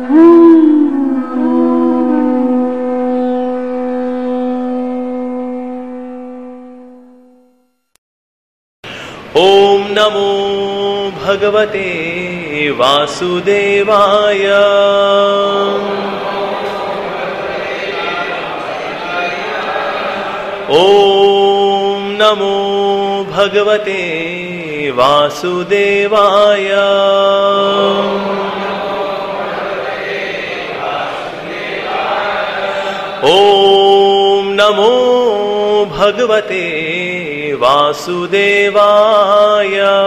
Om Namo Bhagavate Vasudevaya. Om Namo Bhagavate Vasudevaya. Om Namo Bhagavate Vasudevaya.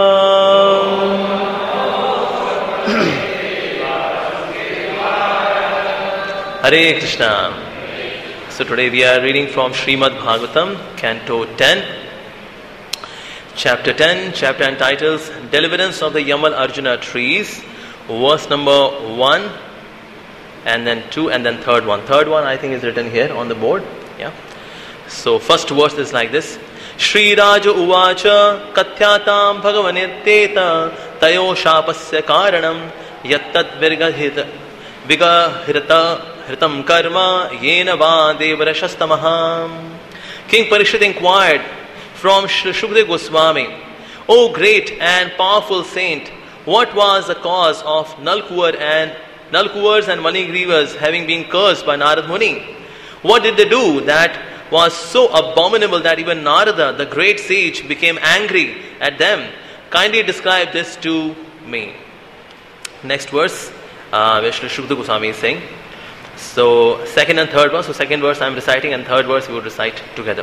Hare Krishna. So today we are reading from Srimad Bhagavatam, Canto 10, Chapter 10, chapter entitled Deliverance of the Yamal Arjuna Trees, verse number 1 and then 2 and then third one. Third one I think is written here on the board. Yeah. So first verse is like this. Shri Raja Uvacha Kathyatam Bhagavanirteta Tayo Shapasya Karanam Yattat Vigahirata Hritam Karma Yena Va Devarashastamaham. King Parikshit inquired from Shukdev Goswami, O great and powerful saint, what was the cause of Nalkuvar and Manigrivas having been cursed by Narad Muni? What did they do that was so abominable that even Narada, the great sage, became angry at them? Kindly describe this to me. Next verse, Shukdev Goswami is saying. So, second and third verse. So, second verse I am reciting and third verse we would recite together.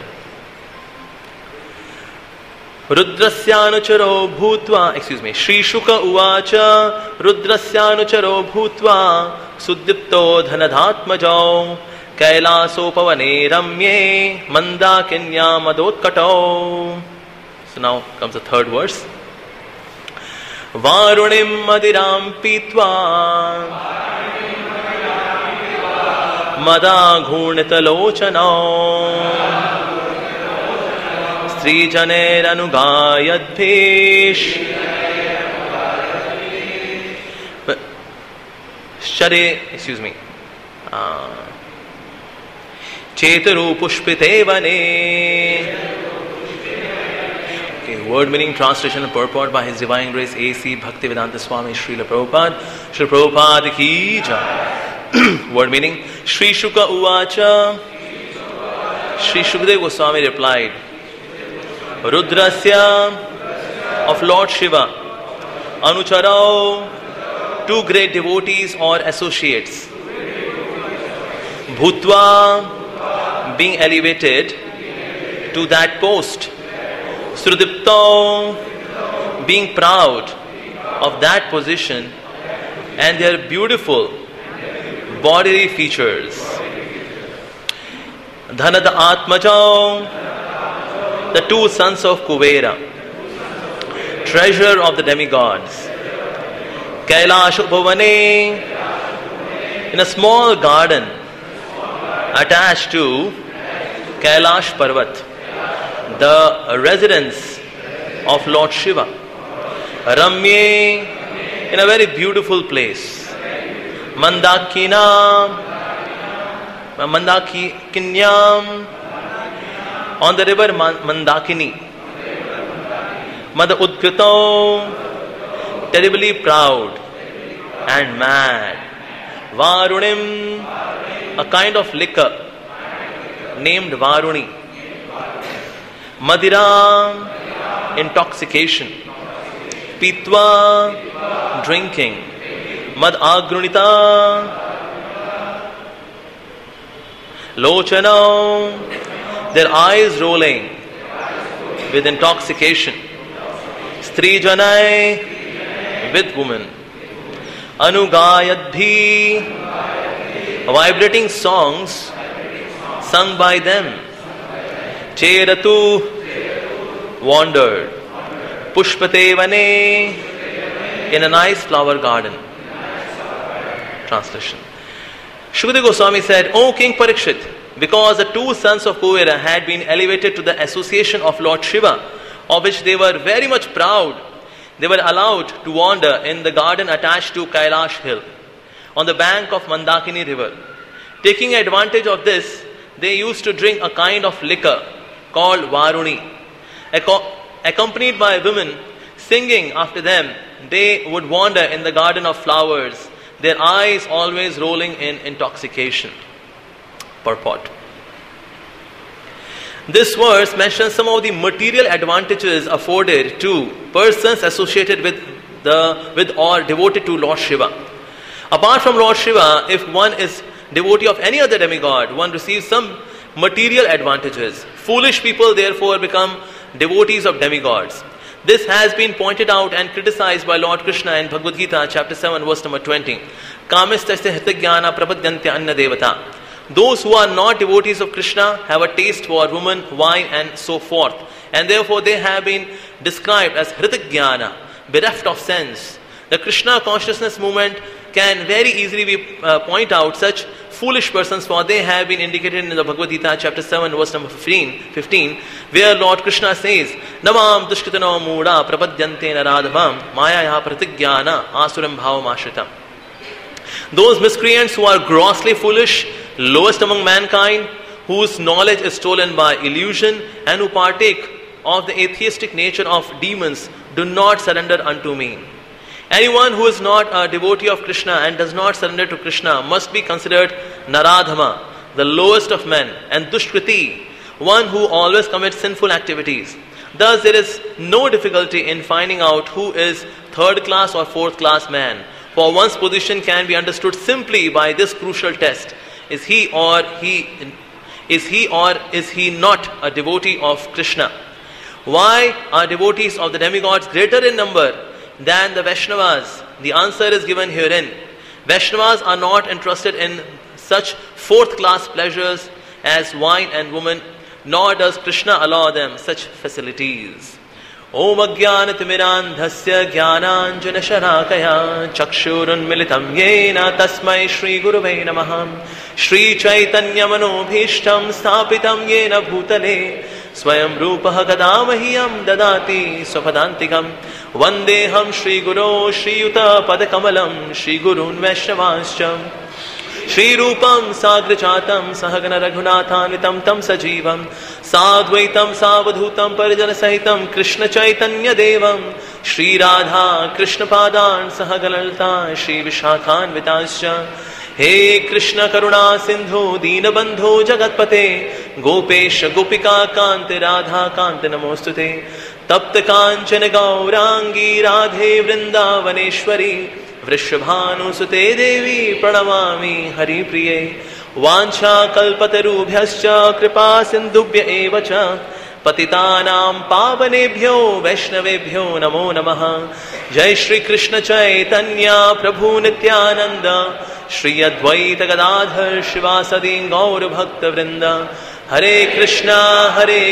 Rudrasyanucharo bhutva, Shri Shuka uvacha Rudrasyanucharo bhutva Suddipto dhanadhatmajau Kailasopavane ramye Mandakinya madotkato. So now comes the third verse. Varunim madiram pitva Mada ghurnitalochana Sri Janer Anugayadbhish Share, Chetaru Pushpite Vane. Okay, word meaning, translation and purport by His Divine Grace A.C. Bhaktivedanta Swami Srila Prabhupada. Srila Prabhupada ki jai. Word meaning, Shri Shuka Uvacha. Shri Shukdev Goswami replied, Rudrasya of Lord Shiva, Anucharao, two great devotees or associates, Bhutva, being elevated to that post, Srudipto, being proud of that position, and their beautiful bodily features. Dhanada Atmajao, the two sons of Kuvera, treasure of the demigods. Kailash Upavane, in a small garden attached to Kailash Parvat, the residence of Lord Shiva. Ramye, in a very beautiful place. Mandakinyam, on the river Mandakini. Mada Udkrito, terribly proud and mad. Varunim, a kind of liquor named Varuni. Madira, intoxication. Pitva, drinking. Mad Agrunita, Lochana, their eyes rolling with intoxication. Stri Janai, with woman. Anugayadbhi, vibrating songs sung by them. Cheratu, wandered. Pushpate Vane, in a nice flower garden. Translation. Shukdev Goswami said, O King Parikshit, because the two sons of Kuvera had been elevated to the association of Lord Shiva, of which they were very much proud, they were allowed to wander in the garden attached to Kailash hill. on the bank of Mandakini river. Taking advantage of this, they used to drink a kind of liquor called Varuni. Accompanied by women singing after them, they would wander in the garden of flowers, their eyes always rolling in intoxication. Purport. This verse mentions some of the material advantages afforded to persons associated with or devoted to Lord Shiva. Apart from Lord Shiva, if one is devotee of any other demigod, one receives some material advantages. Foolish people therefore become devotees of demigods. This has been pointed out and criticized by Lord Krishna in Bhagavad Gita chapter 7 verse number 20. Kamistasya hitagyana prapadyante anna devata. Those who are not devotees of Krishna have a taste for woman, wine and so forth. And therefore they have been described as hitagyana, bereft of sense. The Krishna consciousness movement can very easily point out such foolish persons, for they have been indicated in the Bhagavad Gita chapter 7 verse number 15, where Lord Krishna says, Namam dushkritano mooda prapadyante naradhavam mayayaha pratigyana asuram bhavam ashritam. Those miscreants who are grossly foolish, lowest among mankind, whose knowledge is stolen by illusion, and who partake of the atheistic nature of demons, do not surrender unto me. Anyone who is not a devotee of Krishna and does not surrender to Krishna must be considered Naradhama, the lowest of men, and Dushkriti, one who always commits sinful activities. Thus there is no difficulty in finding out who is third class or fourth class man, for one's position can be understood simply by this crucial test. Is he or is he not a devotee of Krishna? Why are devotees of the demigods greater in number than the Vaishnavas? The answer is given herein. Vaishnavas are not interested in such fourth class pleasures as wine and woman, nor does Krishna allow them such facilities. Om Ajnanatimirandhasya Jnananjana Sharakaya Chakshurunmilitam Yena Tasmai Shri Gurave Namah Shri Chaitanya Manobhishtam Sthapitam Yena Bhutale Swayam Rupaha Kadamahyam Dadati Swapadantikam Vandeham Shri Guru Shri Yuta Padakamalam Shri Gurun Vaishnavascha Shri Rupam Sagrachatam Sahagana Raghunathanvitam Tam Sajivam Sadvaitam Savadhutam Parijana Sahitam Krishna Chaitanya Devam Shri Radha Krishna Padan Sahagalalta Shri Vishakhan Vitascha He Krishna Karuna Sindhu Dina Bandhu Jagatpate Gopesha Gopika Kante Radha Kante Namostute Tapta Kanchana Gaurangi Radhe Vrindavaneshwari Vrishabhanusute Devi Pranamami Hari Priye Vancha Kalpatarubhyascha Kripa Sindhubhya Evacha Patitanam Pavanebhyo Vaishnavebhyo Namo Namaha Jai Shri Krishna Chaitanya Prabhu Nityananda Shri Advaita Gadadhar Shivasadi Gaur Bhakta Vrinda Hare Krishna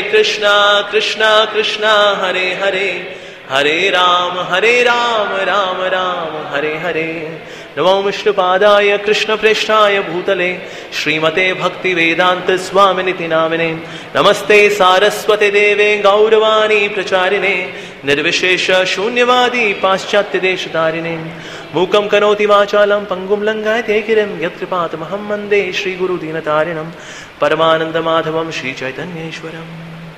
Krishna Krishna Hare Hare Hare Ram Ram Ram Hare Hare Namo Vishnu Padaya Krishna Preshtaya Bhutale Srimate Bhakti Vedanta Swaminiti Namine Namaste Saraswate Deve Gauravani Pracharine Nirvishesha Shunyavadi Paschatya Deshatarine Mukam Kanoti Vachalam Pangum Langayate Kirim Yatripata Mahammande Shri Guru Dinatarinam Paramananda Madhavam Shri Chaitanya Ishwaram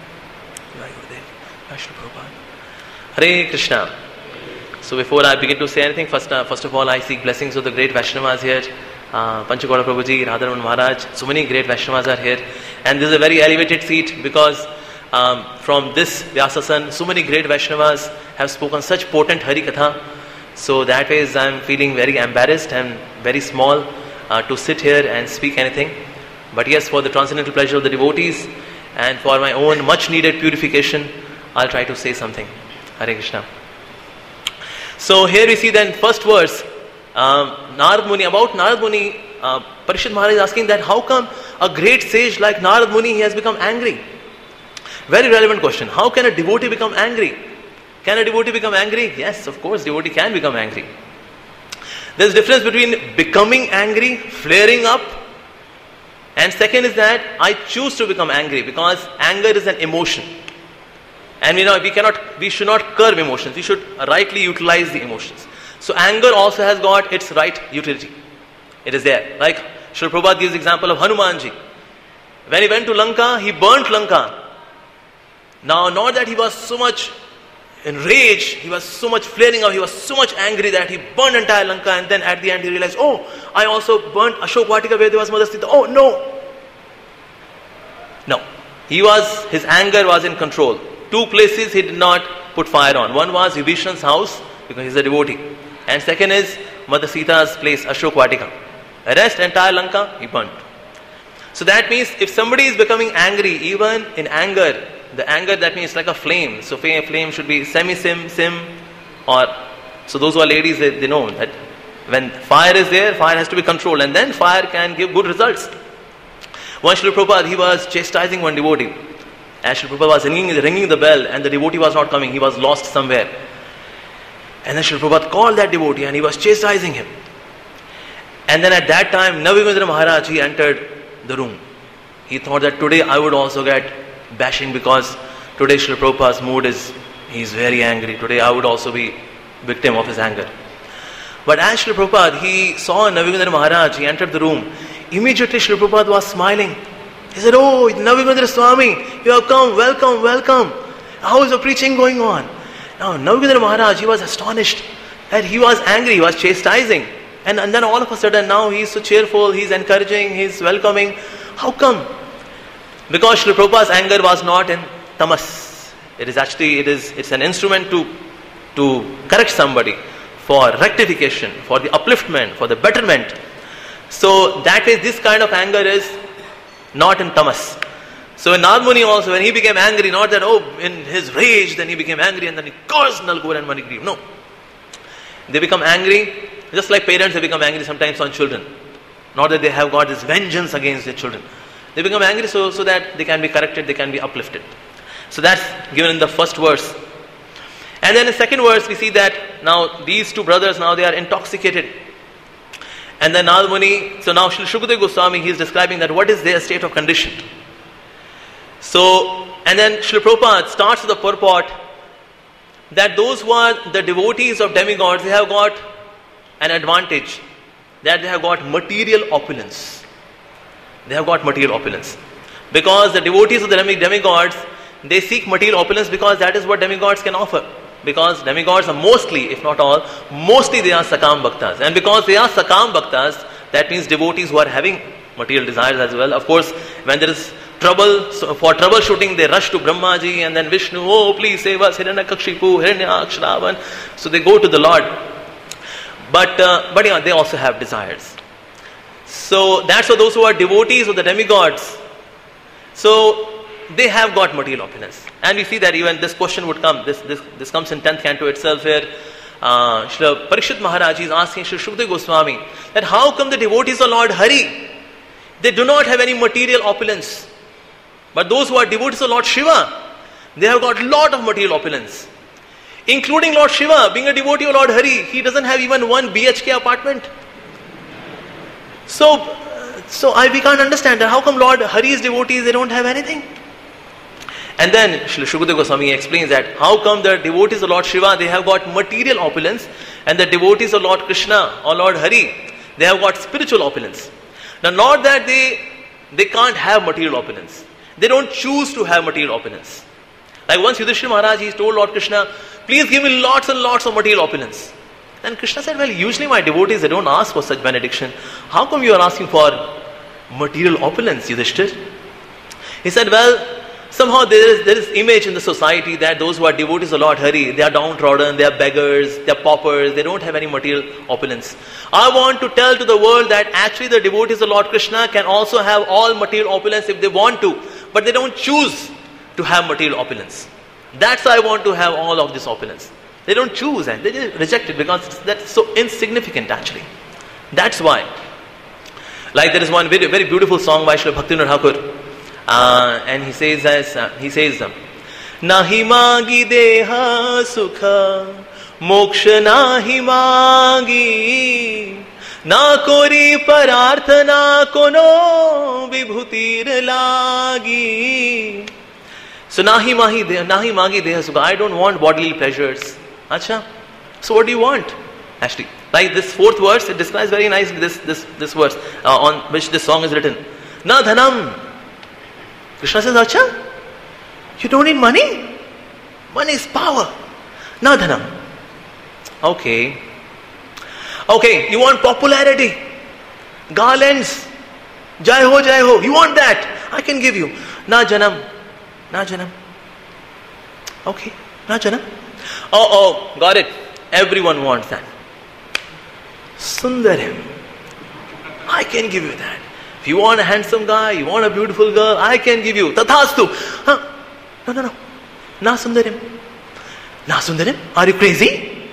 Hare Krishna. So before I begin to say anything, first of all I seek blessings of the great Vaishnavas here. Panchagoda Prabhuji, Radharaman Maharaj, so many great Vaishnavas are here. And this is a very elevated seat because from this Vyasasan, so many great Vaishnavas have spoken such potent Hari Katha. So that way I am feeling very embarrassed and very small to sit here and speak anything. But yes, for the transcendental pleasure of the devotees and for my own much needed purification, I'll try to say something. Hare Krishna. So here we see then first verse, Narad Muni, about Narad Muni, Parishad Maharaj is asking that how come a great sage like Narad Muni, he has become angry? Very relevant question. How can a devotee become angry? Can a devotee become angry? Yes, of course, devotee can become angry. There's a difference between becoming angry, flaring up, and second is that I choose to become angry, because anger is an emotion. And we should not curb emotions. We should rightly utilize the emotions. So anger also has got its right utility. It is there. Like Srila Prabhupada gives the example of Hanumanji. When he went to Lanka, he burnt Lanka. Now, not that he was so much enraged, he was so much flaring up, he was so much angry that he burned entire Lanka, and then at the end he realized, oh, I also burnt Ashok Vatika where there was Mother Sita. Oh, no. No. His anger was in control. Two places he did not put fire on. One was Vibhishan's house, because he's a devotee. And second is Mother Sita's place, Ashok Vatika. The rest, entire Lanka, he burnt. So that means if somebody is becoming angry, even in anger, the anger, that means like a flame. So a flame should be semi-sim, or... So those who are ladies, they know that when fire is there, fire has to be controlled, and then fire can give good results. One Srila Prabhupada, he was chastising one devotee. As Srila Prabhupada was ringing the bell, and the devotee was not coming, he was lost somewhere. And then Srila Prabhupada called that devotee, and he was chastising him. And then at that time, Navigandra Maharaj, he entered the room. He thought that today I would also get bashing, because today Srila Prabhupada's mood is, he's very angry. Today I would also be victim of his anger. But as Srila Prabhupada, he saw Navigandra Maharaj, he entered the room. Immediately Srila Prabhupada was smiling. He said, oh, Navigandra Swami, you have come, welcome, welcome. How is the preaching going on? Now Navigandra Maharaj, he was astonished that he was angry, he was chastising. And then all of a sudden now he is so cheerful, he is encouraging, he is welcoming. How come? Because Srila Prabhupada's anger was not in tamas. It's an instrument to correct somebody, for rectification, for the upliftment, for the betterment. So that is, this kind of anger is not in tamas. So in Narmuni also, when he became angry, not that, in his rage, then he became angry and then he cursed Nalgore and Manigriv. No. They become angry, just like parents, they become angry sometimes on children. Not that they have got this vengeance against their children. They become angry so that they can be corrected, they can be uplifted. So that's given in the first verse. And then in the second verse, we see that now these two brothers, now they are intoxicated. And then Narmuni, so now Srila Shukadeva Goswami, he is describing that what is their state of condition. So, and then Srila Prabhupada starts with the purport that those who are the devotees of demigods, they have got an advantage, that they have got material opulence. They have got material opulence. Because the devotees of the demigods, they seek material opulence because that is what demigods can offer. Because demigods are mostly, if not all, mostly they are Sakam Bhaktas. And because they are Sakam Bhaktas, that means devotees who are having material desires as well. Of course, when there is trouble, so for troubleshooting, they rush to Brahmaji and then Vishnu, oh please save us, Hiranyakakshipu, Hiranyaksh, Ravan. So they go to the Lord. But yeah, they also have desires. So that's for those who are devotees of the demigods. So they have got material opulence. And we see that even this question would come. This comes in 10th canto itself, where Srila Parikshit Maharaj is asking Srila Shukadeva Goswami that how come the devotees of Lord Hari, they do not have any material opulence. But those who are devotees of Lord Shiva, they have got lot of material opulence. Including Lord Shiva, being a devotee of Lord Hari, he doesn't have even one BHK apartment. So we can't understand that how come Lord Hari's devotees, they don't have anything. And then Srila Shukadeva Goswami explains that how come the devotees of Lord Shiva, they have got material opulence, and the devotees of Lord Krishna or Lord Hari, they have got spiritual opulence. Now not that they can't have material opulence. They don't choose to have material opulence. Like once Yudhishthira Maharaj, he told Lord Krishna, please give me lots and lots of material opulence. Then Krishna said, well, usually my devotees, they don't ask for such benediction. How come you are asking for material opulence, Yudhishthira? He said, well, somehow there is image in the society that those who are devotees of Lord Hari, they are downtrodden, they are beggars, they are paupers, they don't have any material opulence. I want to tell to the world that actually the devotees of Lord Krishna can also have all material opulence if they want to, but they don't choose to have material opulence. That's why I want to have all of this opulence. They don't choose and they just reject it because that's so insignificant actually. That's why. Like there is one very, very beautiful song by Srila Bhaktivinoda Thakur. And he says, Nahi magi deha sukha, moksha nahi magi, na kori parartha na kono vibhutir lagi. So nahi magi deha sukha, I don't want bodily pleasures. Acha, so what do you want? Actually, like this fourth verse, it describes very nicely this verse on which this song is written. Na dhanam. Krishna says, Acha, you don't need money? Money is power. Na dhanam. Okay. Okay, you want popularity, garlands, jai ho, you want that? I can give you. Na janam. Okay, na janam. Oh, got it. Everyone wants that. Sundaram. I can give you that. If you want a handsome guy, you want a beautiful girl, I can give you. Tathastu. No. Na sundaram. Are you crazy?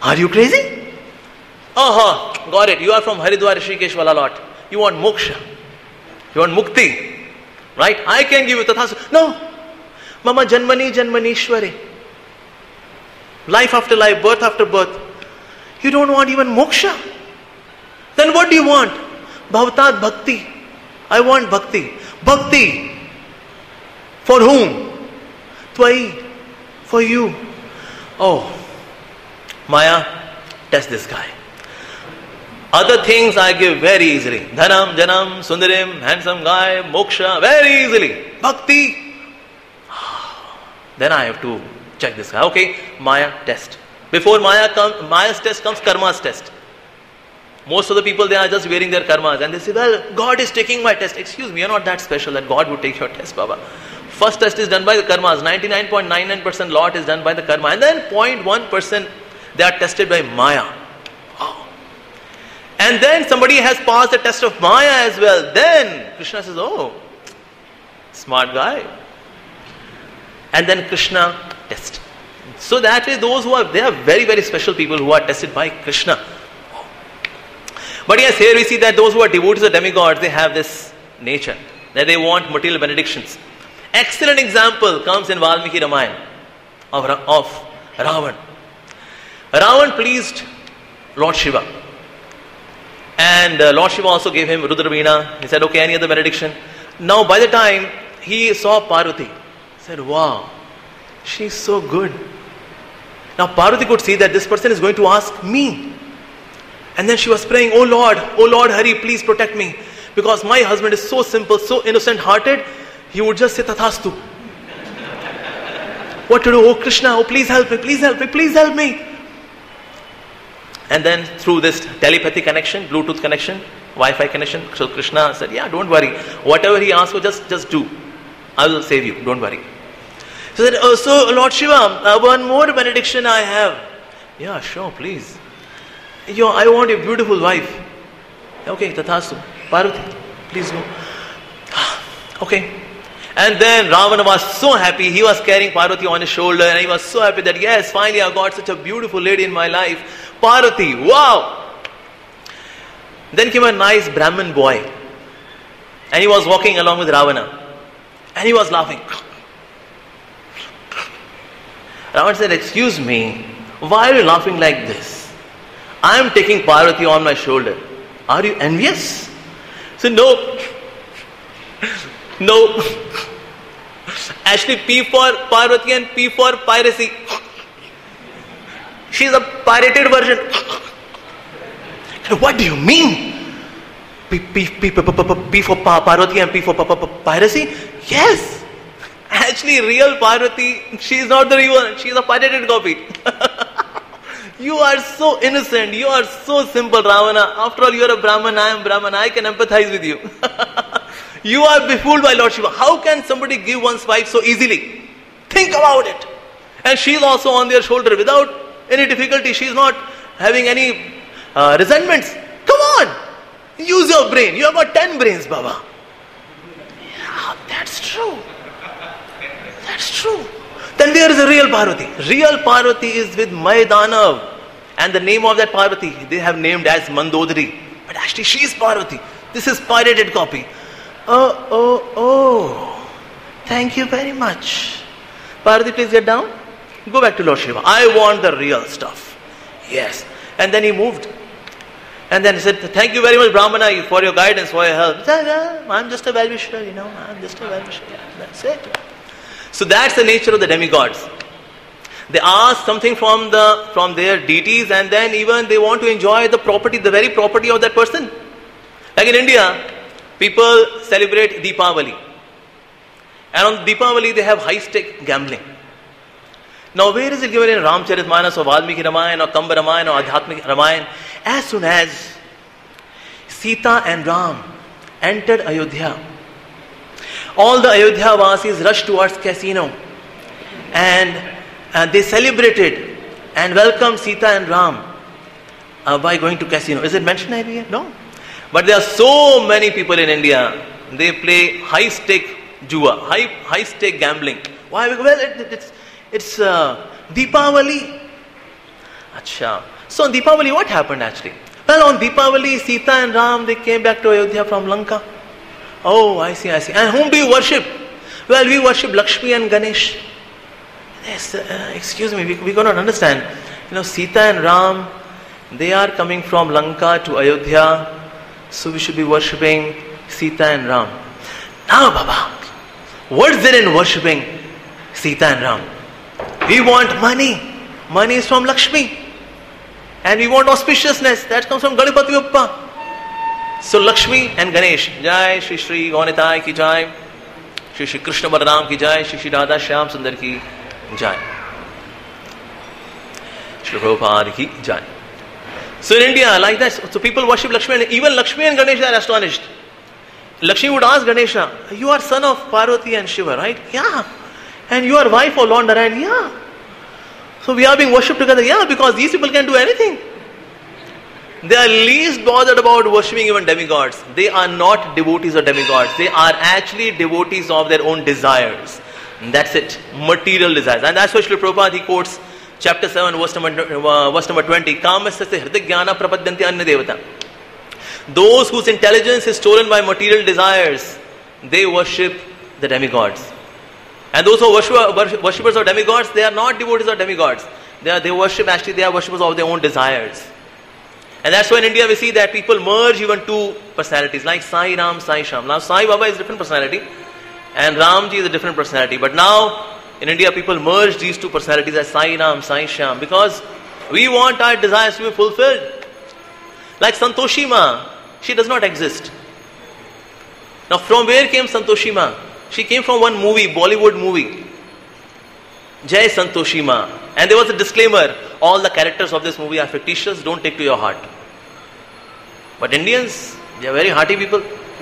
Got it. You are from Haridwar, Rishikesh, wala lot. You want moksha. You want mukti. Right? I can give you tathastu. No. Mama janmanishware. Life after life, birth after birth. You don't want even moksha. Then what do you want? Bhavatat bhakti. I want bhakti. Bhakti. For whom? Tvai. For you. Oh. Maya, test this guy. Other things I give very easily. Dhanam, janam, sundarim, handsome guy, moksha, very easily. Bhakti. Then I have to check this guy. Okay, Maya test. Before Maya's test comes karma's test. Most of the people, they are just wearing their karmas and they say, well, God is taking my test. Excuse me, you're not that special that God would take your test, Baba. First test is done by the karmas. 99.99% lot is done by the karma. And then 0.1% they are tested by Maya. Wow. And then somebody has passed the test of Maya as well. Then Krishna says, oh, smart guy. And then Krishna test. So that way they are very, very special people who are tested by Krishna. But yes, here we see that those who are devotees of demigods, they have this nature, that they want material benedictions. Excellent example comes in Valmiki Ramayana of Ravan. Ravan pleased Lord Shiva. And Lord Shiva also gave him Rudra Veena. He said, okay, any other benediction? Now by the time he saw Parvati, he said, wow, she's so good. Now Parvati could see that this person is going to ask me. And then she was praying, oh Lord Hari, please protect me. Because my husband is so simple, so innocent hearted, he would just say Tathastu. What to do? Oh Krishna, oh please help me. And then through this telepathy connection, Bluetooth connection, Wi-Fi connection, so Krishna said, yeah, don't worry. Whatever he asks for, just do. I will save you, don't worry. So he said, oh, so Lord Shiva, one more benediction I have. Yeah, sure, please. I want a beautiful wife. Okay, Tathastu. Parvati, please go. Okay. And then Ravana was so happy. He was carrying Parvati on his shoulder and he was so happy that yes, finally I got such a beautiful lady in my life. Parvati, wow. Then came a nice Brahmin boy. And he was walking along with Ravana. And he was laughing. Ravana said, excuse me, why are you laughing like this? I am taking Parvati on my shoulder. Are you envious? So no. Actually, P for Parvati and P for piracy. She is a pirated version. What do you mean? P for Parvati and P for piracy? Yes. Actually, real Parvati, she is not the real one. She is a pirated copy. You are so innocent. You are so simple, Ravana. After all, you are a Brahman. I am Brahman. I can empathize with you. You are befooled by Lord Shiva. How can somebody give one's wife so easily? Think about it. And she is also on their shoulder without any difficulty. She is not having any resentments. Come on. Use your brain. You have got 10 brains, Baba. Yeah, that's true. That's true. Then there is a real Parvati. Real Parvati is with Maidanav. And the name of that Parvati, they have named as Mandodari. But actually she is Parvati. This is pirated copy. Oh. Thank you very much. Parvati, please get down. Go back to Lord Shiva. I want the real stuff. Yes. And then he moved. And then he said, thank you very much, Brahmana, for your guidance, for your help. I'm just a well-wisher, I'm just a well-wisher. That's it. So that's the nature of the demigods. They ask something from their deities, and then even they want to enjoy the property, the very property of that person. Like in India, people celebrate Deepavali. And on Deepavali, they have high-stake gambling. Now, where is it given in Ramcharitmanas or Valmiki Ramayana or Kamba Ramayana or Adhyatmik Ramayana? As soon as Sita and Ram entered Ayodhya, all the Ayodhya Vasis rushed towards casino, and they celebrated and welcomed Sita and Ram by going to casino. Is it mentioned here? No. But there are so many people in India, they play high-stake jua, high-stake gambling. Why? Well, it's Deepavali. Achha. So on Deepavali, what happened actually? Well, on Deepavali, Sita and Ram, they came back to Ayodhya from Lanka. Oh, I see. And whom do you worship? Well, we worship Lakshmi and Ganesh. Yes, excuse me, we cannot understand. Sita and Ram, they are coming from Lanka to Ayodhya, so we should be worshipping Sita and Ram. Now, Baba, what is there in worshipping Sita and Ram? We want money. Money is from Lakshmi. And we want auspiciousness. That comes from Ganapati Bappa. So Lakshmi and Ganesh. Jai Shri Shri Gaunitai ki Jai. Shri Shri Krishna Balaram ki Jai. Shri Shri Radha Shyam Sundar ki Jai. Shri Prabhupada ki Jai. So in India, like that, so people worship Lakshmi, and even Lakshmi and Ganesh are astonished. Lakshmi would ask Ganesha, you are son of Parvati and Shiva, right? Yeah. And you are wife of Lord Narayan? Yeah. So we are being worshipped together? Yeah, because these people can do anything. They are least bothered about worshipping even demigods. They are not devotees of demigods. They are actually devotees of their own desires. And that's it. Material desires. And that's why Srila Prabhupada, he quotes chapter 7, verse number 20. Kamasya hridagyana prapadyanti anya devata. Those whose intelligence is stolen by material desires, they worship the demigods. And those who are worshippers of demigods, they are not devotees of demigods. They worship, actually they are worshippers of their own desires. And that's why in India we see that people merge even two personalities, like Sai Ram, Sai Sham. Now Sai Baba is a different personality, and Ramji is a different personality. But now in India people merge these two personalities as Sai Ram, Sai Sham, because we want our desires to be fulfilled. Like Santoshi Ma, she does not exist. Now from where came Santoshi Ma? She came from one movie, Bollywood movie, Jai Santoshi Ma. And there was a disclaimer, all the characters of this movie are fictitious, don't take to your heart. But Indians, they are very hearty people.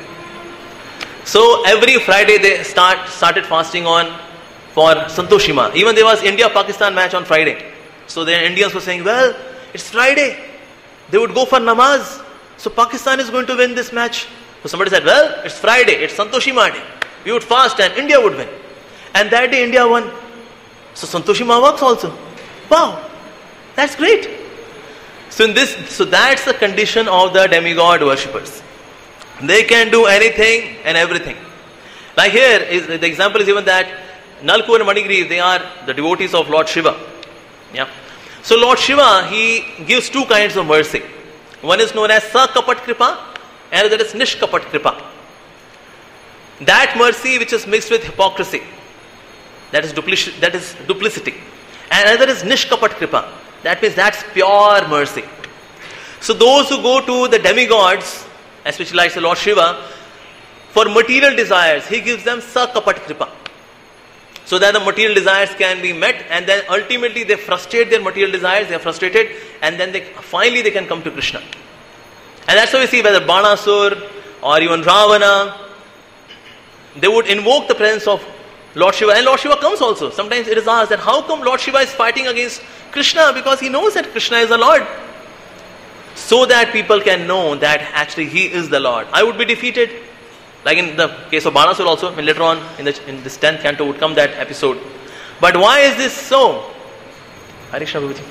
So every Friday they started fasting for Santoshi Ma. Even there was India-Pakistan match on Friday. So the Indians were saying, well, it's Friday. They would go for namaz. So Pakistan is going to win this match. So somebody said, well, it's Friday, it's Santoshi Ma day. We would fast and India would win. And that day India won. So Santoshi Ma works also. Wow, that's great. So that's the condition of the demigod worshippers. They can do anything and everything. Like here, the example is even that Nalku and Manigriv, they are the devotees of Lord Shiva. Yeah. So Lord Shiva, he gives two kinds of mercy. One is known as Sakapat Kripa, and that is Nishkapat Kripa. That mercy which is mixed with hypocrisy, that is duplicity. And another is Nishkapat Kripa. That means that's pure mercy. So those who go to the demigods, especially like the Lord Shiva, for material desires, he gives them Sakapat Kripa. So that the material desires can be met, and then ultimately they frustrate their material desires, they are frustrated, and then finally they can come to Krishna. And that's why we see whether Banasur or even Ravana, they would invoke the presence of Lord Shiva, and Lord Shiva comes also. Sometimes it is asked that how come Lord Shiva is fighting against Krishna? Because he knows that Krishna is the Lord. So that people can know that actually he is the Lord. I would be defeated. Like in the case of Banasur also, when later on in this 10th canto would come that episode. But why is this so? But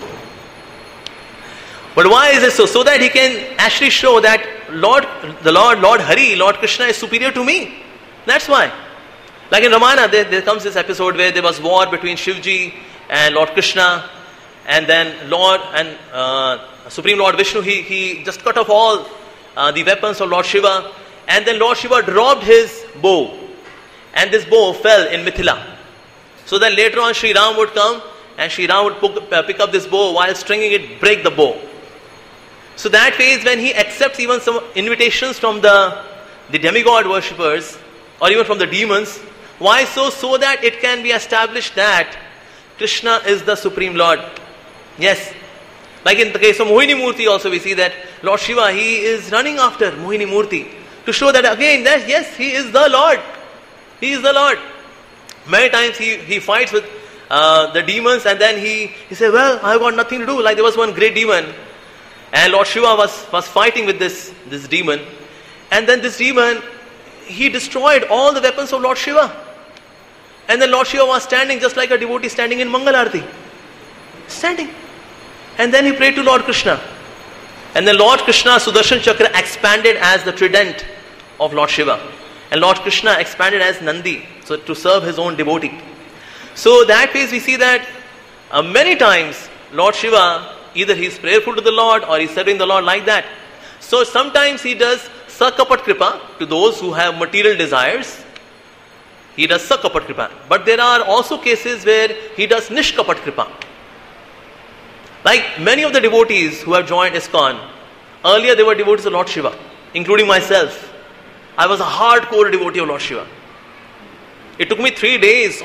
why is this so? So that he can actually show that Lord Hari, Lord Krishna is superior to me. That's why. Like in Ramayana, there comes this episode where there was war between Shivji and Lord Krishna, and then Supreme Lord Vishnu, he just cut off all the weapons of Lord Shiva, and then Lord Shiva dropped his bow, and this bow fell in Mithila. So then later on Sri Ram would come and Sri Ram would pick up this bow, while stringing it, break the bow. So that phase when he accepts even some invitations from the demigod worshippers, or even from the demons. Why so? So that it can be established that Krishna is the Supreme Lord. Yes. Like in the case of Mohini Murti also, we see that Lord Shiva, he is running after Mohini Murti to show that again that yes, he is the Lord. He is the Lord. Many times he fights with the demons, and then he said, well, I have got nothing to do. Like there was one great demon, and Lord Shiva was fighting with this demon, and then this demon, he destroyed all the weapons of Lord Shiva. And then Lord Shiva was standing just like a devotee standing in Mangal Arati. Standing. And then he prayed to Lord Krishna. And then Lord Krishna, Sudarshan Chakra expanded as the trident of Lord Shiva. And Lord Krishna expanded as Nandi, so to serve his own devotee. So that phase we see that many times Lord Shiva, either he is prayerful to the Lord or he is serving the Lord like that. So sometimes he does Sakapat Kripa to those who have material desires. He does Sakapat Kripa. But there are also cases where he does Nishkapat Kripa. Like many of the devotees who have joined ISKCON, earlier they were devotees of Lord Shiva, including myself. I was a hardcore devotee of Lord Shiva. It took me 3 days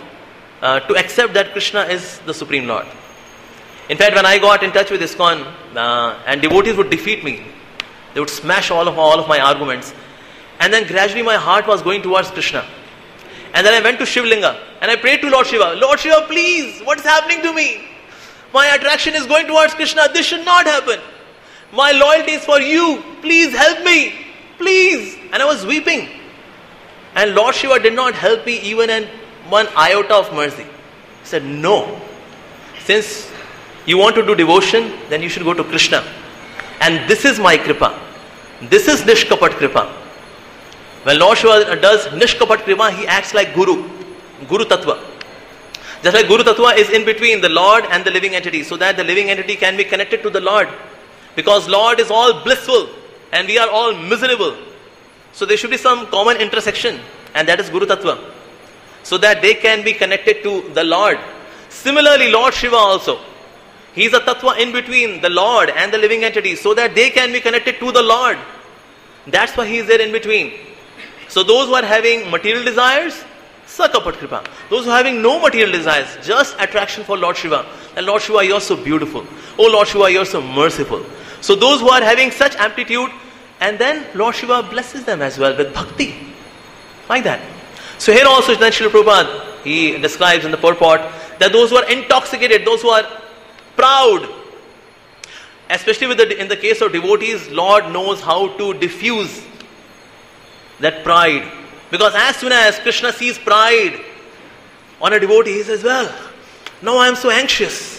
to accept that Krishna is the Supreme Lord. In fact, when I got in touch with ISKCON, and devotees would defeat me, they would smash all of my arguments, and then gradually my heart was going towards Krishna. And then I went to Shivlinga and I prayed to Lord Shiva, Lord Shiva, please, what is happening to me? My attraction is going towards Krishna. This should not happen. My loyalty is for you. Please help me. Please. And I was weeping. And Lord Shiva did not help me even in one iota of mercy. He said, no. Since you want to do devotion, then you should go to Krishna. And this is my kripa. This is Nishkapat Kripa. When Lord Shiva does Nishkapat Kripa, he acts like Guru Tattva. Just like Guru Tattva is in between the Lord and the living entity, so that the living entity can be connected to the Lord. Because Lord is all blissful and we are all miserable. So there should be some common intersection, and that is Guru Tattva. So that they can be connected to the Lord. Similarly, Lord Shiva also. He is a Tattva in between the Lord and the living entity, so that they can be connected to the Lord. That's why he is there in between. So those who are having material desires, Sakapat Kripa. Those who are having no material desires, just attraction for Lord Shiva. And Lord Shiva, you are so beautiful. Oh Lord Shiva, you are so merciful. So those who are having such amplitude, and then Lord Shiva blesses them as well with bhakti. Like that. So here also then Srila Prabhupada, he describes in the purport that those who are intoxicated, those who are proud, especially in the case of devotees, Lord knows how to diffuse that pride. Because as soon as Krishna sees pride on a devotee, he says, well, now I am so anxious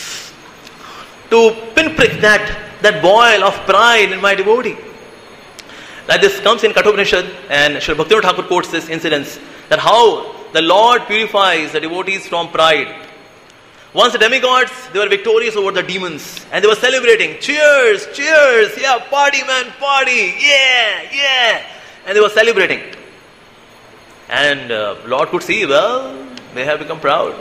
to pinprick that boil of pride in my devotee. Like this comes in Kathopanishad, and Srila Bhaktivinoda Thakur quotes this incident, that how the Lord purifies the devotees from pride. Once the demigods, they were victorious over the demons, and they were celebrating, cheers, cheers, yeah, party man, party, yeah, and they were celebrating. And Lord could see, well, they have become proud.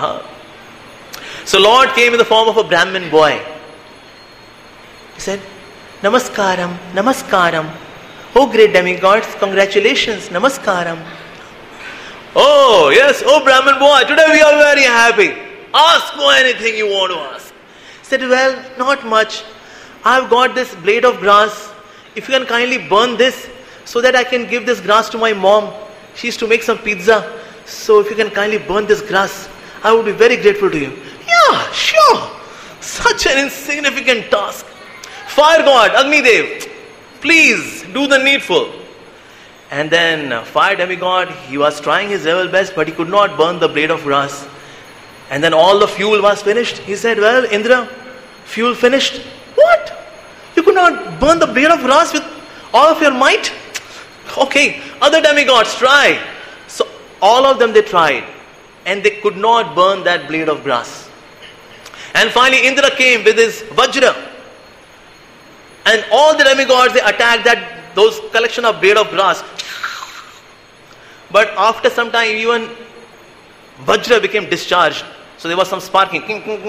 So Lord came in the form of a Brahmin boy. He said, Namaskaram, Namaskaram. Oh great demigods, congratulations, Namaskaram. Oh yes, oh Brahmin boy, today we are very happy. Ask for anything you want to ask. He said, well, not much. I've got this blade of grass. If you can kindly burn this, so that I can give this grass to my mom. She used to make some pizza. So if you can kindly burn this grass, I would be very grateful to you. Yeah, sure. Such an insignificant task. Fire god, Agni Dev, please do the needful. And then fire demigod, he was trying his level best, but he could not burn the blade of grass. And then all the fuel was finished. He said, well, Indra, fuel finished. What? You could not burn the blade of grass with all of your might? Okay, other demigods try. So all of them they tried, and they could not burn that blade of grass. And finally Indra came with his Vajra, and all the demigods they attacked those collection of blade of grass. But after some time even Vajra became discharged, So there was some sparking.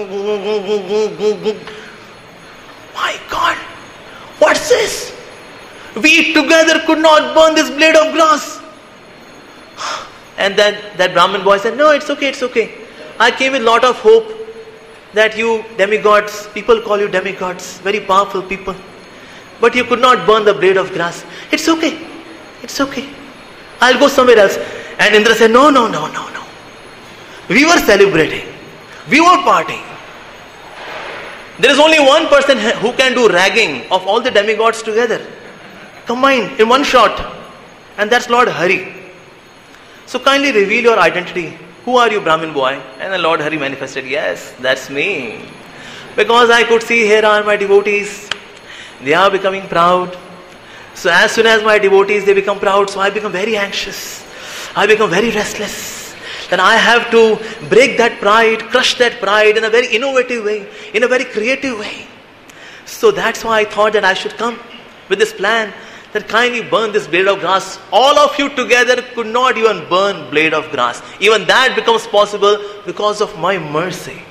My God, what's this? We together could not burn this blade of grass. And then that Brahmin boy said, no, it's okay, it's okay. I came with a lot of hope that you demigods, people call you demigods, very powerful people. But you could not burn the blade of grass. It's okay, it's okay. I'll go somewhere else. And Indra said, no. We were celebrating. We were partying. There is only one person who can do ragging of all the demigods together, combined in one shot. And that's Lord Hari. So kindly reveal your identity. Who are you, Brahmin boy? And then Lord Hari manifested, yes, that's me. Because I could see here are my devotees. They are becoming proud. So as soon as my devotees, they become proud, so I become very anxious. I become very restless. Then I have to break that pride, crush that pride in a very innovative way, in a very creative way. So that's why I thought that I should come with this plan that kindly burn this blade of grass. All of you together could not even burn blade of grass. Even that becomes possible because of my mercy.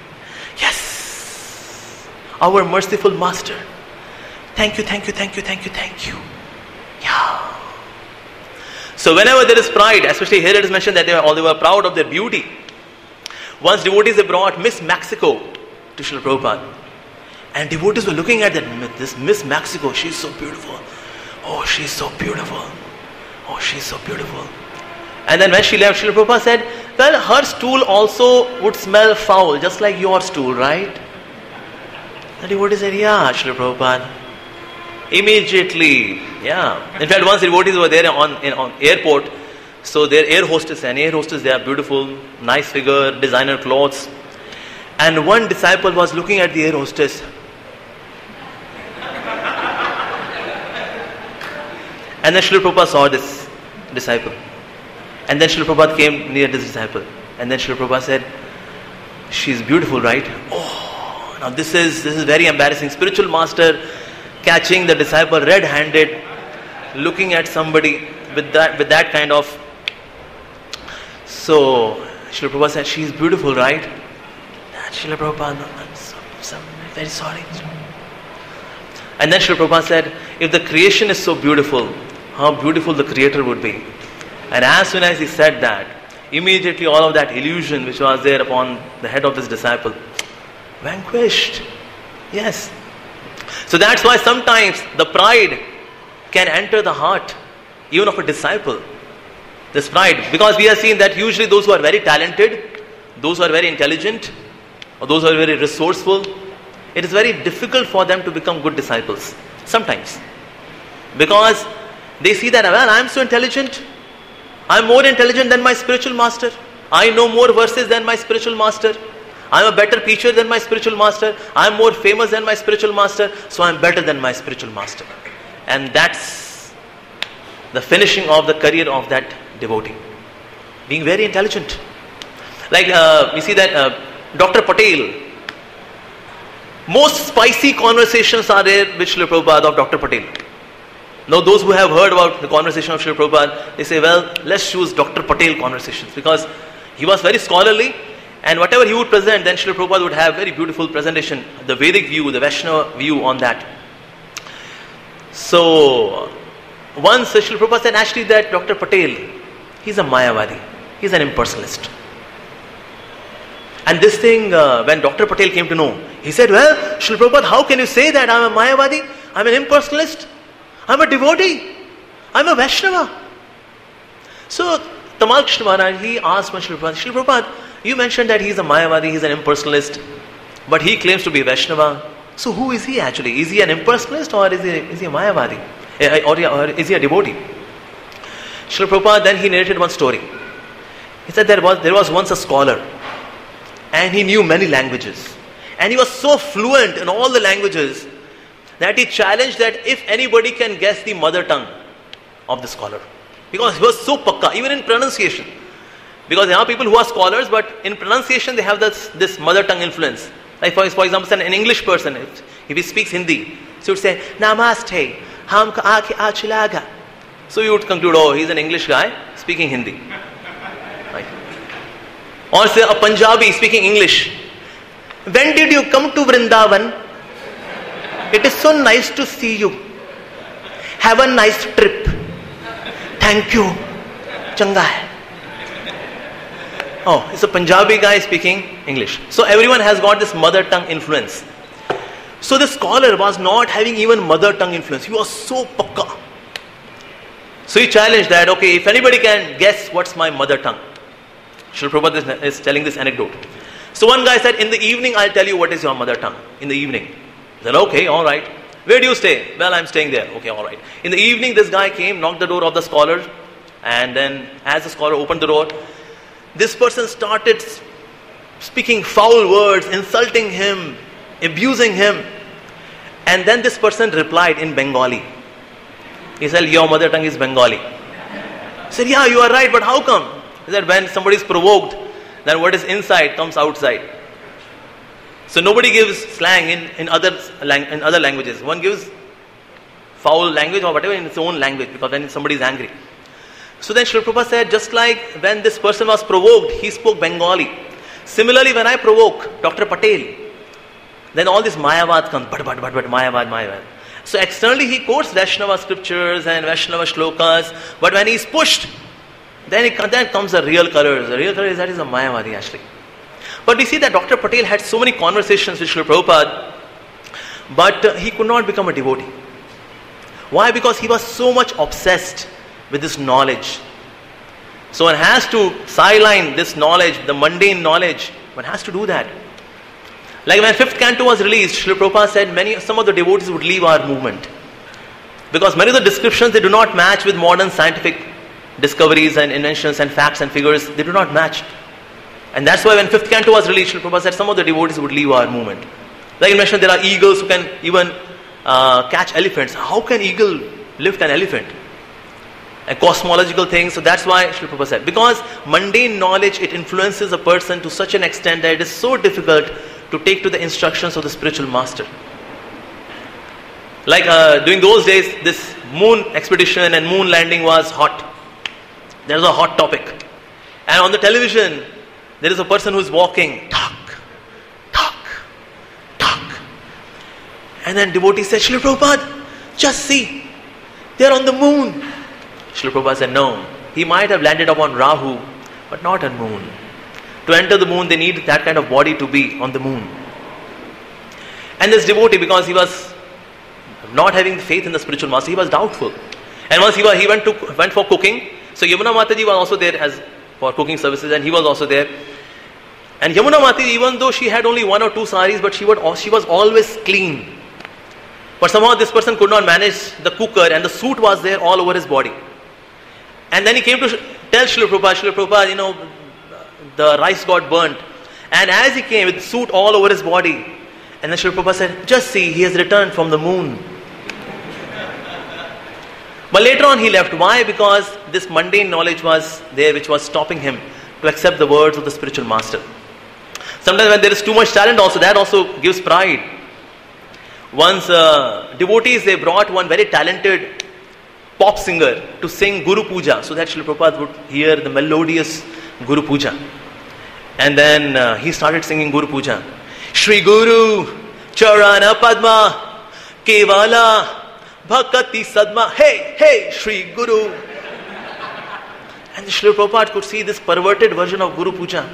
Yes, our merciful Master. Thank you. Yeah. So whenever there is pride, especially here it is mentioned that they were proud of their beauty. Once devotees they brought Miss Mexico to Srila Prabhupada. And devotees were looking at this Miss Mexico. She's so beautiful. Oh, she's so beautiful. Oh, she's so beautiful. And then when she left, Srila Prabhupada said, well, her stool also would smell foul, just like your stool, right? The devotee said, yeah, Srila Prabhupada. Immediately, yeah. In fact, once the devotees were there on airport, so their air hostess, they are beautiful, nice figure, designer clothes. And one disciple was looking at the air hostess. And then Srila Prabhupada saw this disciple. And then Srila Prabhupada came near this disciple. And then Srila Prabhupada said, she's beautiful, right? Oh, now this is very embarrassing. Spiritual master catching the disciple red-handed, looking at somebody with that kind of. So Srila Prabhupada said, she's beautiful, right? And Srila Prabhupada, I'm very sorry. And then Srila Prabhupada said, if the creation is so beautiful, how beautiful the Creator would be. And as soon as he said that, immediately all of that illusion which was there upon the head of this disciple vanquished. Yes. So that's why sometimes the pride can enter the heart even of a disciple. This pride, because we have seen that usually those who are very talented, those who are very intelligent, or those who are very resourceful, it is very difficult for them to become good disciples. Sometimes. Because they see that, well, I am so intelligent. I am more intelligent than my spiritual master. I know more verses than my spiritual master. I am a better preacher than my spiritual master. I am more famous than my spiritual master. So I am better than my spiritual master. And that's the finishing of the career of that devotee. Being very intelligent. Like we see that Dr. Patel, most spicy conversations are there with Srila Prabhupada of Dr. Patel. Now those who have heard about the conversation of Srila Prabhupada, they say, well, let's choose Dr. Patel conversations, because he was very scholarly, and whatever he would present, then Srila Prabhupada would have very beautiful presentation, the Vedic view, the Vaishnava view on that. So once Srila Prabhupada said actually that Dr. Patel, he's a Mayavadi, he's an impersonalist. And this thing, when Dr. Patel came to know, he said, well, Srila Prabhupada, how can you say that I'm a Mayavadi, I'm an impersonalist, I'm a devotee, I'm a Vaishnava. So Tamal Krishna Maharaj, he asked Srila Prabhupada, Srila Prabhupada, you mentioned that he's a Mayavadi, he's an impersonalist, but he claims to be Vaishnava. So who is he actually? Is he an impersonalist or is he a Mayavadi? Or is he a devotee? Srila Prabhupada, then he narrated one story. He said there was once a scholar, and he knew many languages. And he was so fluent in all the languages that he challenged that if anybody can guess the mother tongue of the scholar. Because he was so pakka, even in pronunciation. Because there are people who are scholars, but in pronunciation they have this mother tongue influence. Like for example, an English person, if he speaks Hindi, so he would say, Namaste, humko aake aach laga. So you would conclude, oh, he's an English guy speaking Hindi. Right. Or say a Punjabi speaking English. When did you come to Vrindavan? It is so nice to see you. Have a nice trip. Thank you. Changa hai. Oh, it's a Punjabi guy speaking English. So everyone has got this mother tongue influence. So the scholar was not having even mother tongue influence. He was so pakka. So he challenged that, okay, if anybody can guess what's my mother tongue. Srila Prabhupada is telling this anecdote. So one guy said, in the evening I'll tell you what is your mother tongue. In the evening. He said, okay, alright. Where do you stay? Well, I'm staying there. Okay, alright. In the evening this guy came, knocked the door of the scholar, and then as the scholar opened the door, this person started speaking foul words, insulting him, abusing him. And then this person replied in Bengali. He said, your mother tongue is Bengali. He said, yeah, you are right, but how come? He said, when somebody is provoked, then what is inside comes outside. So nobody gives slang in other languages. One gives foul language or whatever in its own language, because then somebody is angry. So then Srila Prabhupada said, just like when this person was provoked, he spoke Bengali. Similarly, when I provoke Dr. Patel, then all this Mayavad comes, but, Mayavad. So externally he quotes Vaishnava scriptures and Vaishnava shlokas, but when he is pushed, then comes the real colors. The real color is that is a Mayavadi actually. But we see that Dr. Patel had so many conversations with Srila Prabhupada, but he could not become a devotee. Why? Because he was so much obsessed with this knowledge. So one has to sideline this knowledge, the mundane knowledge. One has to do that. Like when 5th canto was released, Srila Prabhupada said some of the devotees would leave our movement. Because many of the descriptions, they do not match with modern scientific discoveries and inventions and facts and figures. They do not match. And that's why when 5th canto was released, Srila Prabhupada said some of the devotees would leave our movement. Like I mentioned, there are eagles who can even catch elephants. How can eagle lift an elephant? A cosmological thing. So that's why Srila Prabhupada said, because mundane knowledge, it influences a person to such an extent that it is so difficult to take to the instructions of the spiritual master. Like during those days, this moon expedition and moon landing was hot. There was a hot topic. And on the television, there is a person who is walking, talk. And then devotee said, Srila Prabhupada, just see, they are on the moon. Srila Prabhupada said, no, he might have landed upon Rahu, but not on moon. To enter the moon, they need that kind of body to be on the moon. And this devotee, because he was not having faith in the spiritual master, he was doubtful. And once he went for cooking. So Yamuna Mataji was also there for cooking services, and he was also there. And Yamuna Mataji, even though she had only 1 or 2 saris, but she was always clean. But somehow this person could not manage the cooker, and the soot was there all over his body. And then he came to tell Srila Prabhupada, the rice got burnt. And as he came with soot all over his body, and then Srila Prabhupada said, just see, he has returned from the moon. But later on he left. Why? Because this mundane knowledge was there which was stopping him to accept the words of the spiritual master. Sometimes when there is too much talent also, that also gives pride. Once devotees, they brought one very talented pop singer to sing Guru Puja, so that Srila Prabhupada would hear the melodious Guru Puja. And then he started singing Guru Puja. Shri Guru Charana Padma Kevala Bhakati Sadma. Hey, Shri Guru. And Srila Prabhupada could see this perverted version of Guru Puja.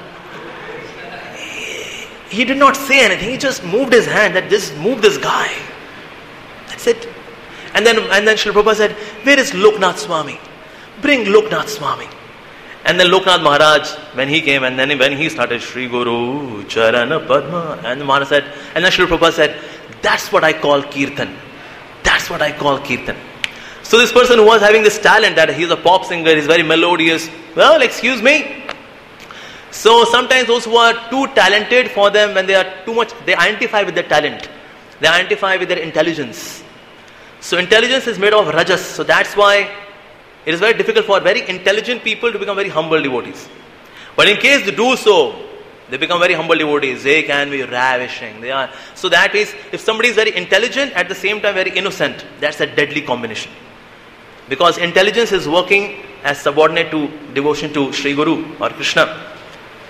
He did not say anything. He just moved his hand. Move this guy. That's it. And then Srila Prabhupada said, where is Loknath Swami? Bring Loknath Swami. And then Loknath Maharaj, when he came, and then when he started Shri Guru Charana Padma, and the Maharaj said, and then Srila Prabhupada said, that's what I call Kirtan. That's what I call Kirtan. So this person who was having this talent, that he's a pop singer, he's very melodious, well, excuse me. So sometimes those who are too talented, for them, when they are too much, they identify with their talent. They identify with their intelligence. So intelligence is made of rajas. So that's why it is very difficult for very intelligent people to become very humble devotees. But in case they do so, they become very humble devotees. They can be ravishing. So that means if somebody is very intelligent, at the same time very innocent, that's a deadly combination. Because intelligence is working as subordinate to devotion to Sri Guru or Krishna.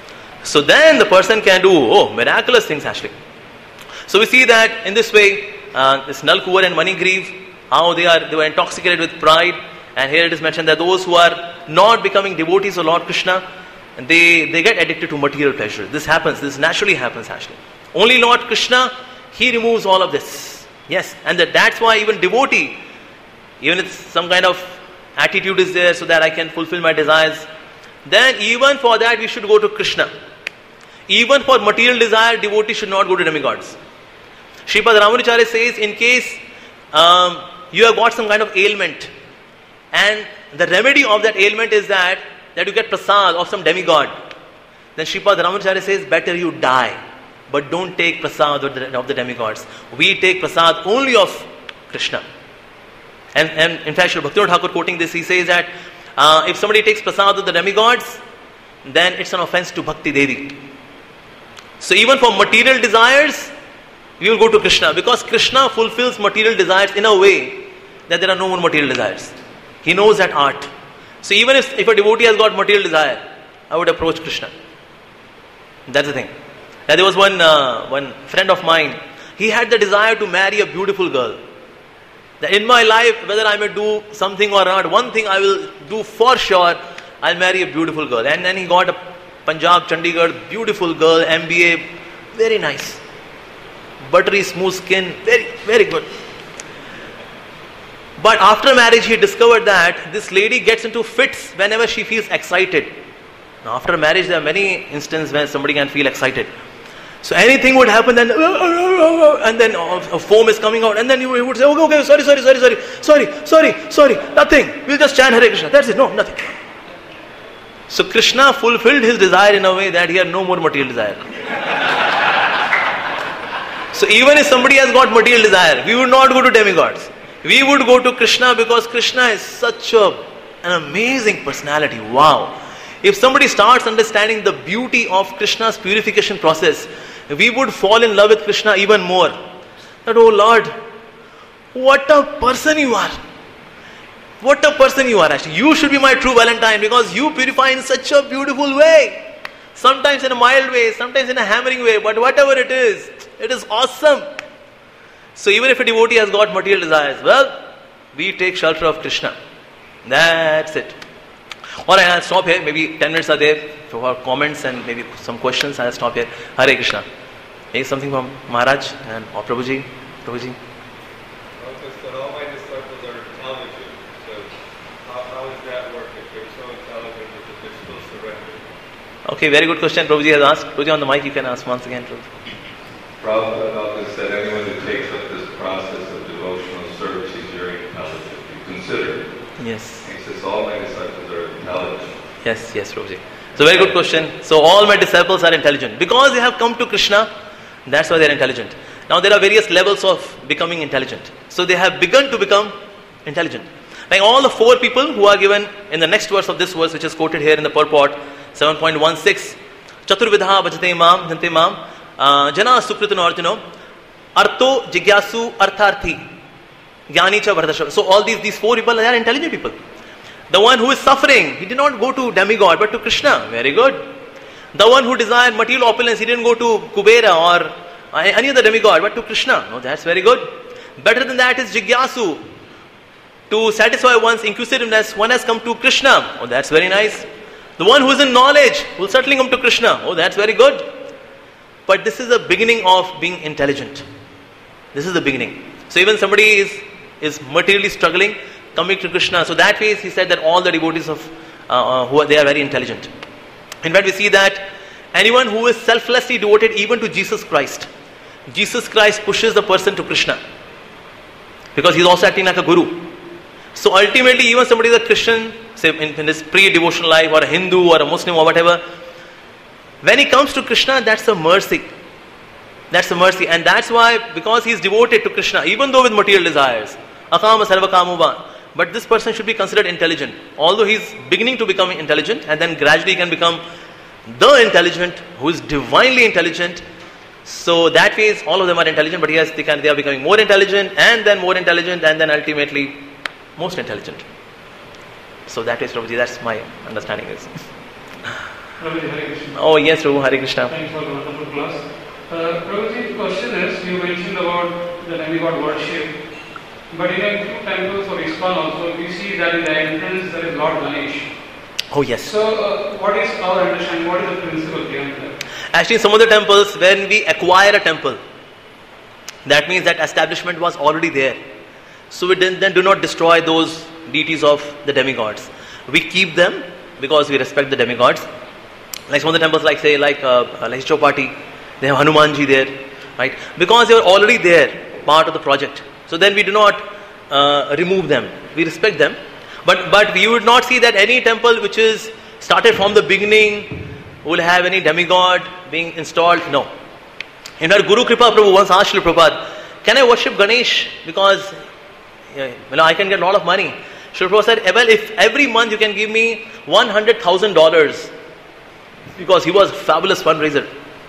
So then the person can do miraculous things actually. So we see that in this way, this Nalkuvar and Manigriv, how they were intoxicated with pride. And here it is mentioned that those who are not becoming devotees of Lord Krishna, they get addicted to material pleasure. This happens, this naturally happens actually. Only Lord Krishna, He removes all of this. Yes, and that's why even devotee, even if some kind of attitude is there so that I can fulfill my desires, then even for that we should go to Krishna. Even for material desire, devotee should not go to demigods. Sripad Ramanujacharya says, in case you have got some kind of ailment, and the remedy of that ailment is that you get prasad of some demigod, then Sripad Ramanujacharya says, better you die, but don't take prasad of the demigods. We take prasad only of Krishna. And in fact, Sri Bhaktivinoda Thakur quoting this, he says that if somebody takes prasad of the demigods, then it's an offense to Bhakti Devi. So even for material desires, we will go to Krishna, because Krishna fulfills material desires in a way that there are no more material desires. He knows that art. So even if a devotee has got material desire, I would approach Krishna. That's the thing. Now there was one friend of mine, he had the desire to marry a beautiful girl. That in my life, whether I may do something or not, one thing I will do for sure, I'll marry a beautiful girl. And then he got a Punjab, Chandigarh, beautiful girl, MBA, very nice. Buttery, smooth skin, very, very good. But after marriage, he discovered that this lady gets into fits whenever she feels excited. Now, after marriage, there are many instances where somebody can feel excited. So anything would happen, then and then a foam is coming out, and then you would say, okay, sorry, nothing. We'll just chant Hare Krishna. That's it. No, nothing. So Krishna fulfilled his desire in a way that he had no more material desire. So even if somebody has got material desire, we would not go to demigods. We would go to Krishna, because Krishna is such an amazing personality. Wow. If somebody starts understanding the beauty of Krishna's purification process, we would fall in love with Krishna even more. That, oh Lord, what a person you are. What a person you are actually. You should be my true Valentine, because you purify in such a beautiful way. Sometimes in a mild way, sometimes in a hammering way, but whatever it is awesome. So even if a devotee has got material desires, well, we take shelter of Krishna. That's it. Alright, I'll stop here. Maybe 10 minutes are there for comments and maybe some questions. I'll stop here. Hare Krishna. Is something from Maharaj or Prabhuji? Prabhuji? That all my disciples are intelligent. So how does that work? If they're so intelligent, if they're still surrendered? Okay, very good question Prabhuji has asked. Prabhuji, on the mic you can ask once again. Prabhupada often said anyone who takes up this process of devotional service is very intelligent. You consider it. Yes. He says all my disciples are intelligent. Yes, Prabhuji. So very good question. So all my disciples are intelligent. Because they have come to Krishna, that's why they are intelligent. Now there are various levels of becoming intelligent. So they have begun to become intelligent. Like all the 4 people who are given in the next verse of this verse, which is quoted here in the purport, 7.16. Chaturvidha bhajate mam, dhante mam, jana sukritano arjuno, arto jigyasu artharthi, jnani cha vardasha. So all these 4 people, they are intelligent people. The one who is suffering, he did not go to demigod but to Krishna. Very good. The one who desired material opulence, he didn't go to Kubera or any other demigod but to Krishna. No, that's very good. Better than that is Jigyasu. To satisfy one's inquisitiveness, one has come to Krishna. Oh, that's very nice. The one who is in knowledge will certainly come to Krishna. Oh, that's very good. But this is the beginning of being intelligent. This is the beginning. So even somebody is materially struggling, coming to Krishna. So that way he said that all the devotees of they are very intelligent. In fact, we see that anyone who is selflessly devoted even to Jesus Christ pushes the person to Krishna, because he is also acting like a guru. So ultimately, even somebody is a Christian, say in his pre-devotional life, or a Hindu or a Muslim or whatever, when he comes to Krishna, that's a mercy. That's a mercy. And that's why, because he is devoted to Krishna, even though with material desires, akama sarva kamuva, but this person should be considered intelligent. Although he is beginning to become intelligent, and then gradually he can become the intelligent, who is divinely intelligent. So that way, all of them are intelligent, but yes, they are becoming more intelligent, and then more intelligent, and then ultimately most intelligent. So that is, Prabhuji, that's my understanding is. Prabhuji, Hare Krishna. Oh yes, Prabhu, Hare Krishna. Thanks for the wonderful class. Prabhuji, the question is, you mentioned about the demigod worship, but in a few temples of ISKCON also, we see that in the entrance there is Lord Ganesh. Oh yes. So, what is our understanding? What is the principle behind that? Actually, in some of the temples, when we acquire a temple, that means that establishment was already there. So we then do not destroy those deities of the demigods. We keep them because we respect the demigods. Like some of the temples, like Chopati, they have Hanumanji there, right? Because they are already there, part of the project. So then we do not remove them. We respect them. But we would not see that any temple which is started from the beginning will have any demigod being installed. No. In fact, Guru Kripa Prabhu once asked Srila Prabhupada, can I worship Ganesh because I can get a lot of money? Srila Prabhupada said, well, if every month you can give me $100,000, because he was a fabulous fundraiser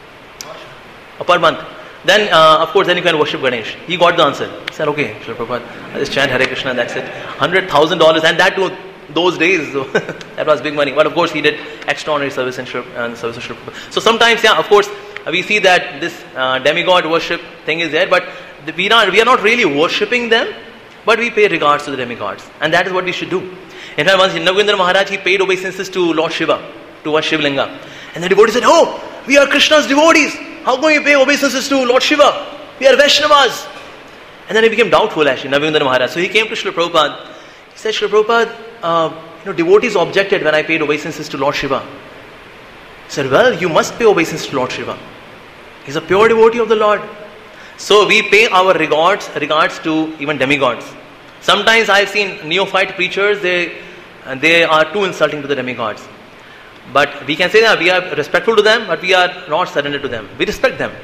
per month, then of course then you can worship Ganesh. He got the answer. He said, okay, Srila Prabhupada, I just chant Hare Krishna, that's it. $100,000, and that too, those days, that was big money. But of course he did extraordinary service and service of Srila Prabhupada. So sometimes, yeah, of course, we see that this demigod worship thing is there, but we are not really worshipping them, but we pay regards to the demigods. And that is what we should do. In fact, once Navendra Maharaj, he paid obeisances to Lord Shiva, to one Shivlinga. And the devotee said, oh, we are Krishna's devotees. How can we pay obeisances to Lord Shiva? We are Vaishnavas. And then he became doubtful, actually, Navendra Maharaj. So he came to Srila Prabhupada. He said, Srila Prabhupada, devotees objected when I paid obeisances to Lord Shiva. He said, well, you must pay obeisance to Lord Shiva. He's a pure devotee of the Lord. So we pay our regards to even demigods. Sometimes I've seen neophyte preachers, they are too insulting to the demigods. But we can say that we are respectful to them, but we are not surrendered to them. We respect them.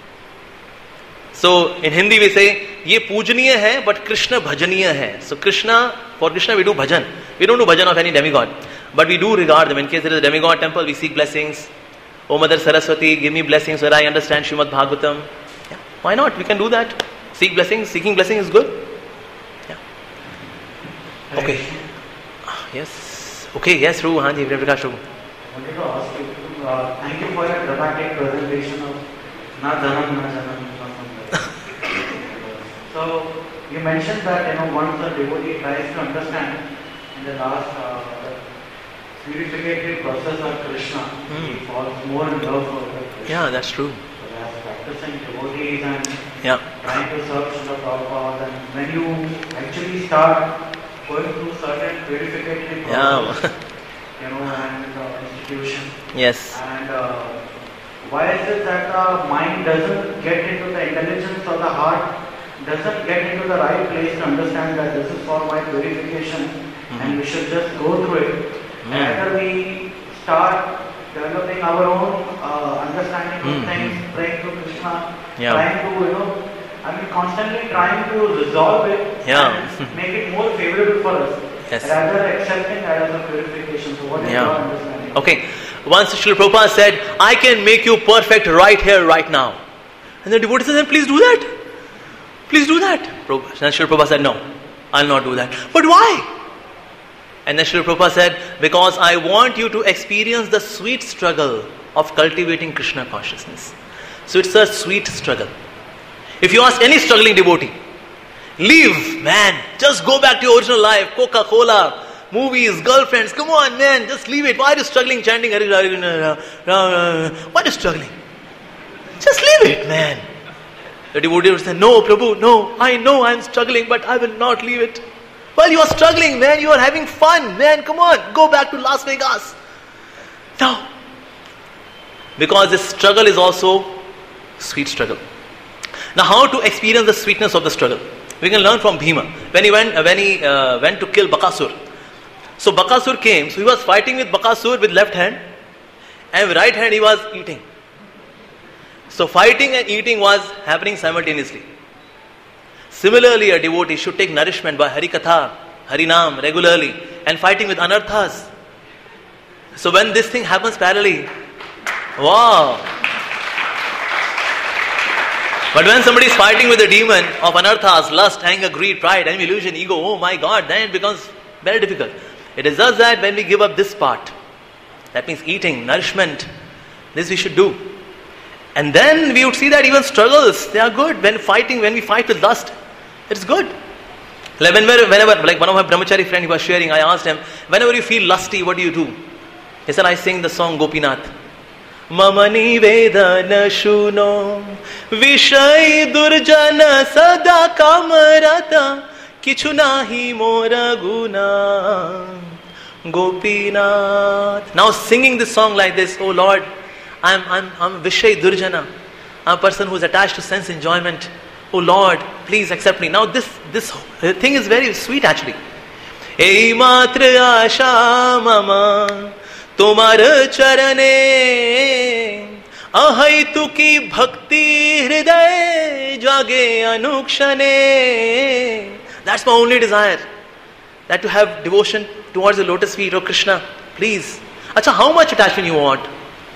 So in Hindi we say, ye pujaniya hai, but Krishna bhajaniya hai. So for Krishna we do bhajan. We don't do bhajan of any demigod. But we do regard them. In case there is a demigod temple, we seek blessings. Oh Mother Saraswati, give me blessings where I understand Srimad Bhagavatam. Yeah. Why not? We can do that. Seek blessings. Seeking blessing is good. Yeah. Okay. Yes. Okay. Yes, Ru. Hanji, Prakash Ru. I wanted to ask you, thank you for your dramatic presentation of Na Janam, Na Janam. So, you mentioned that, once a devotee tries to understand in the last purificative process of Krishna, he falls more in love for Krishna. Yeah, that's true. So, as practicing devotees and trying to serve Srila Prabhupada, and when you actually start going through certain purificative process, and institution. Yes. And why is it that the mind doesn't get into the intelligence or the heart doesn't get into the right place to understand that this is for my purification and we should just go through it. After we start developing our own understanding of things, praying to Krishna, trying to, constantly trying to resolve it and make it more favorable for us. Yes. Rather accepting that as a purification. So what is your understanding? Okay. Once Srila Prabhupada said, I can make you perfect right here, right now. And the devotee said, please do that. Please do that. And Srila Prabhupada said, no, I'll not do that. But why? And then Srila Prabhupada said, because I want you to experience the sweet struggle of cultivating Krishna consciousness. So it's a sweet struggle. If you ask any struggling devotee, leave, man. Just go back to your original life. Coca-Cola, movies, girlfriends. Come on, man. Just leave it. Why are you struggling chanting? Why are you struggling? Just leave it, man. The devotee would say, no, Prabhu, no. I know I'm struggling, but I will not leave it. Well, you are struggling, man. You are having fun, man. Come on. Go back to Las Vegas. No. Because this struggle is also sweet struggle. Now, how to experience the sweetness of the struggle? We can learn from Bhima. When he went to kill Bakasur. So Bakasur came. So he was fighting with Bakasur with left hand, and with right hand he was eating. So fighting and eating was happening simultaneously. Similarly, a devotee should take nourishment by Harikatha, Harinam regularly, and fighting with anarthas. So when this thing happens parallelly, wow! But when somebody is fighting with a demon of anarthas, lust, anger, greed, pride, envy, illusion, ego, oh my God, then it becomes very difficult. It is just that when we give up this part, That means eating, nourishment. This we should do. And then we would see that even struggles, they are good. When we fight with lust, it's good. Like whenever, like one of my brahmachari friends, he was sharing, I asked him, whenever you feel lusty, what do you do? He said, I sing the song Gopinath. Mamani vedana shuno Vishay durjana sada kamarata Kichu nahi mora guna Gopinath. Now singing this song like this, oh Lord, I'm Vishay durjana. I'm a person who's attached to sense enjoyment. Oh Lord, please accept me. Now this thing is very sweet actually. Ei matra asha mama तुम्हार चरणे अहैतुकी भक्ति हृदय जागे अनुक्षणे. That's my only desire, that to have devotion towards the lotus feet of Krishna. Please. Acha, how much attachment you want?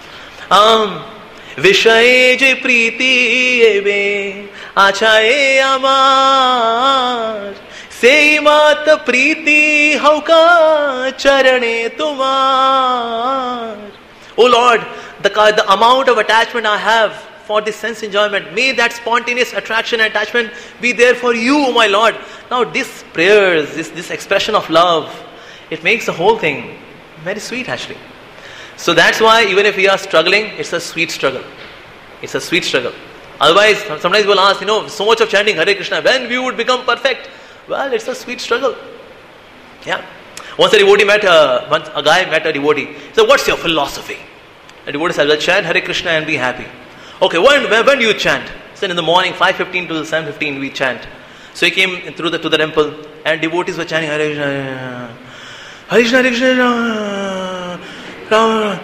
विषय जे प्रीति एवे आचा ए अमार से मात प्रीति हौका चरणे तुम्हार. Oh Lord, the amount of attachment I have for this sense enjoyment, may that spontaneous attraction and attachment be there for you, oh my Lord. Now this prayers, this expression of love, it makes the whole thing very sweet actually. So that's why even if we are struggling, it's a sweet struggle. It's a sweet struggle. Otherwise, sometimes we'll ask, so much of chanting Hare Krishna, when we would become perfect? Well, it's a sweet struggle. Yeah. Once a devotee a guy met a devotee. He said, what's your philosophy? The devotee said, well, chant Hare Krishna and be happy. Okay, when do you chant? He said, in the morning, 5:15 to 7:15 we chant. So he came to the temple and devotees were chanting Hare Krishna, Hare Krishna, Hare Krishna, Ram,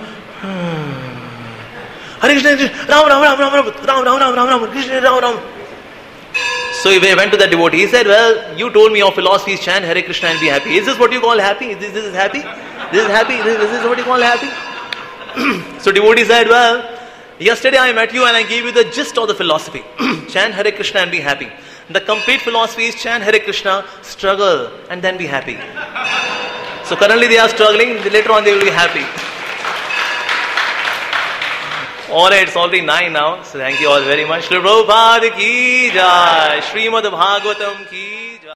Hare Krishna, Ram, Ram, Ram, Ram, Ram, Ram, Ram, Ram, Ram, Krishna, Ram, Ram. So he went to the devotee. He said, well, you told me your philosophy is chant Hare Krishna and be happy. Is this what you call happy? This is happy? This is happy? This is what you call happy? So devotee said, well, yesterday I met you and I gave you the gist of the philosophy. Chant Hare Krishna and be happy. The complete philosophy is chant Hare Krishna, struggle and then be happy. So currently they are struggling, later on they will be happy. Alright, it's already 9 now, so thank you all very much. Shri Prabhupada ki jai, Srimad Bhagavatam ki